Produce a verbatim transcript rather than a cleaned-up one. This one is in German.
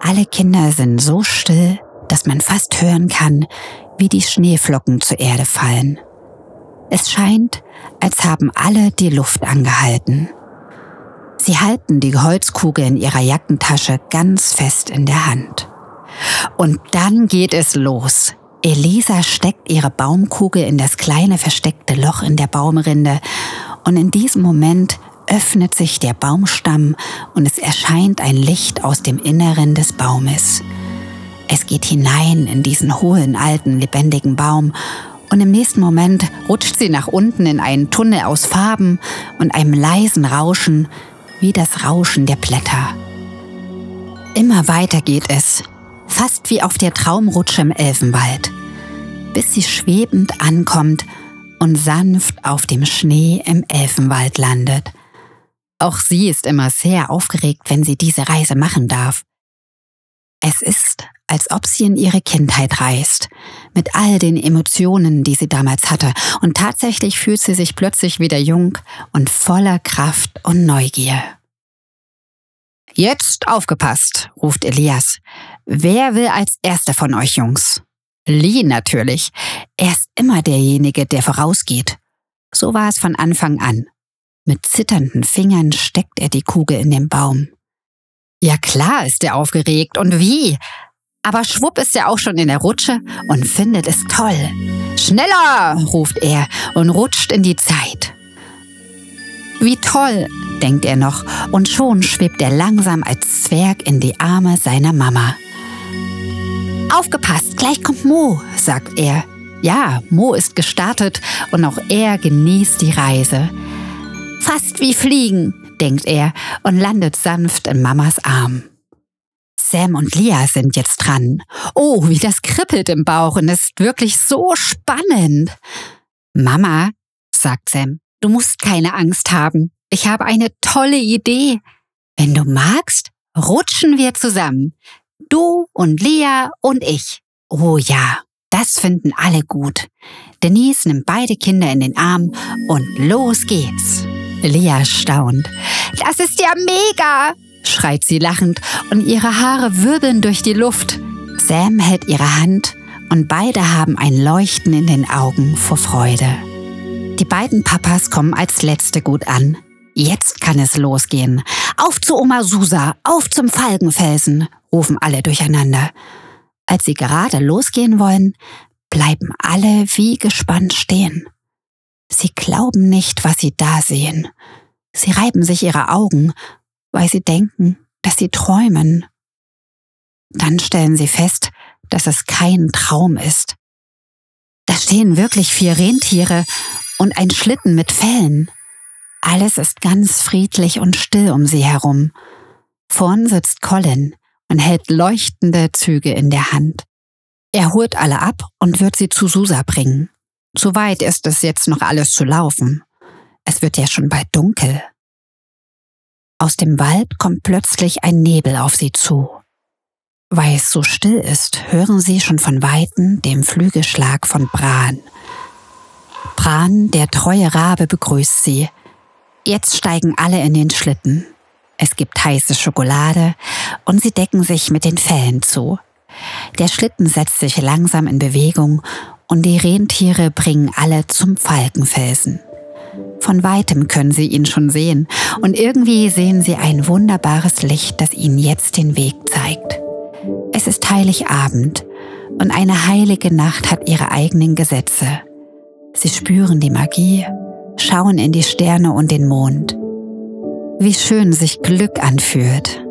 Alle Kinder sind so still, dass man fast hören kann, wie die Schneeflocken zur Erde fallen. Es scheint, als haben alle die Luft angehalten. Sie halten die Holzkugel in ihrer Jackentasche ganz fest in der Hand. Und dann geht es los. Elisa steckt ihre Baumkugel in das kleine versteckte Loch in der Baumrinde und in diesem Moment öffnet sich der Baumstamm und es erscheint ein Licht aus dem Inneren des Baumes. Es geht hinein in diesen hohlen, alten, lebendigen Baum und im nächsten Moment rutscht sie nach unten in einen Tunnel aus Farben und einem leisen Rauschen, wie das Rauschen der Blätter. Immer weiter geht es, fast wie auf der Traumrutsche im Elfenwald, bis sie schwebend ankommt und sanft auf dem Schnee im Elfenwald landet. Auch sie ist immer sehr aufgeregt, wenn sie diese Reise machen darf. Es ist, als ob sie in ihre Kindheit reist, mit all den Emotionen, die sie damals hatte, und tatsächlich fühlt sie sich plötzlich wieder jung und voller Kraft und Neugier. »Jetzt aufgepasst«, ruft Elias. »Wer will als Erster von euch Jungs?« Lee natürlich. Er ist immer derjenige, der vorausgeht. So war es von Anfang an. Mit zitternden Fingern steckt er die Kugel in den Baum. Ja klar ist er aufgeregt und wie? Aber schwupp ist er auch schon in der Rutsche und findet es toll. »Schneller«, ruft er und rutscht in die Zeit. Wie toll, denkt er noch, und schon schwebt er langsam als Zwerg in die Arme seiner Mama. »Aufgepasst, gleich kommt Mo«, sagt er. Ja, Mo ist gestartet und auch er genießt die Reise. Fast wie Fliegen, denkt er und landet sanft in Mamas Arm. Sam und Lia sind jetzt dran. Oh, wie das kribbelt im Bauch und es ist wirklich so spannend. »Mama«, sagt Sam, »du musst keine Angst haben. Ich habe eine tolle Idee. Wenn du magst, rutschen wir zusammen. Du und Lia und ich.« Oh ja, das finden alle gut. Denise nimmt beide Kinder in den Arm und los geht's. Lia staunt. »Das ist ja mega«, schreit sie lachend und ihre Haare wirbeln durch die Luft. Sam hält ihre Hand und beide haben ein Leuchten in den Augen vor Freude. Die beiden Papas kommen als Letzte gut an. Jetzt kann es losgehen. »Auf zu Oma Susa, auf zum Falkenfelsen«, rufen alle durcheinander. Als sie gerade losgehen wollen, bleiben alle wie gespannt stehen. Sie glauben nicht, was sie da sehen. Sie reiben sich ihre Augen, weil sie denken, dass sie träumen. Dann stellen sie fest, dass es kein Traum ist. Da stehen wirklich vier Rentiere und ein Schlitten mit Fellen. Alles ist ganz friedlich und still um sie herum. Vorn sitzt Colin und hält leuchtende Züge in der Hand. Er holt alle ab und wird sie zu Susa bringen. Zu weit ist es jetzt noch alles zu laufen. Es wird ja schon bald dunkel. Aus dem Wald kommt plötzlich ein Nebel auf sie zu. Weil es so still ist, hören sie schon von Weitem den Flügelschlag von Bran. Bran, der treue Rabe, begrüßt sie. Jetzt steigen alle in den Schlitten. Es gibt heiße Schokolade und sie decken sich mit den Fellen zu. Der Schlitten setzt sich langsam in Bewegung und die Rentiere bringen alle zum Falkenfelsen. Von weitem können sie ihn schon sehen und irgendwie sehen sie ein wunderbares Licht, das ihnen jetzt den Weg zeigt. Es ist Heiligabend und eine heilige Nacht hat ihre eigenen Gesetze. Sie spüren die Magie, schauen in die Sterne und den Mond. Wie schön sich Glück anfühlt.